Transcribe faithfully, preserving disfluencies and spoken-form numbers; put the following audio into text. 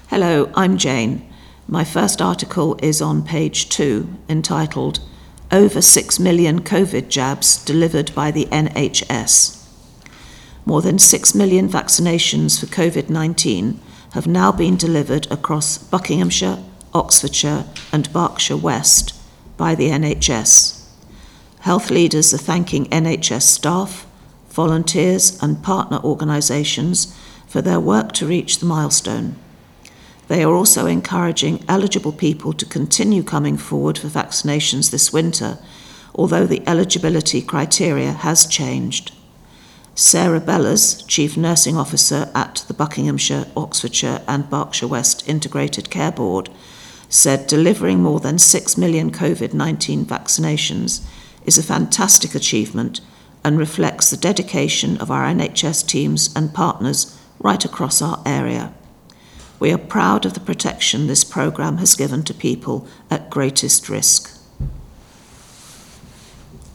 Hello, I'm Jane. My first article is on page two, entitled Over six million COVID jabs delivered by the N H S. More than six million vaccinations for COVID nineteen have now been delivered across Buckinghamshire, Oxfordshire and Berkshire West by the N H S. Health leaders are thanking N H S staff, volunteers and partner organisations for their work to reach the milestone. They are also encouraging eligible people to continue coming forward for vaccinations this winter, although the eligibility criteria has changed. Sarah Bellers, Chief Nursing Officer at the Buckinghamshire, Oxfordshire and Berkshire West Integrated Care Board, said delivering more than six million COVID nineteen vaccinations is a fantastic achievement and reflects the dedication of our N H S teams and partners right across our area. We are proud of the protection this programme has given to people at greatest risk.